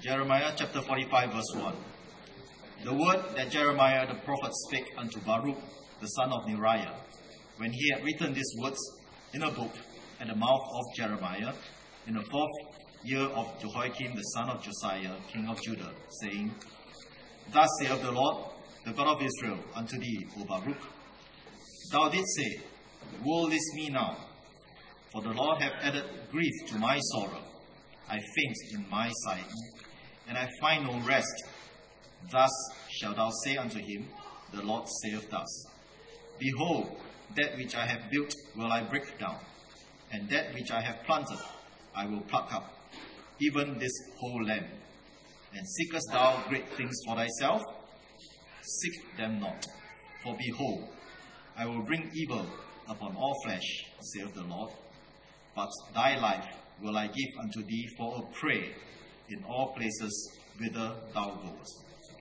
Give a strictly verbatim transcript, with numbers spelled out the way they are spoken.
Jeremiah chapter forty-five verse one. The word that Jeremiah the prophet spake unto Baruch the son of Neriah, when he had written these words in a book at the mouth of Jeremiah, in the fourth year of Jehoiakim the son of Josiah, king of Judah, saying, Thus saith the Lord, the God of Israel, unto thee, O Baruch, Thou didst say, Woe is me now, for the Lord hath added grief to my sorrow. I faint in my sight, and I find no rest. Thus shalt thou say unto him, The Lord saith thus, Behold, that which I have built will I break down, and that which I have planted I will pluck up, even this whole land. And seekest thou great things for thyself? Seek them not. For behold, I will bring evil upon all flesh, saith the Lord. But thy life will I give unto thee for a prey in all places whither thou goest.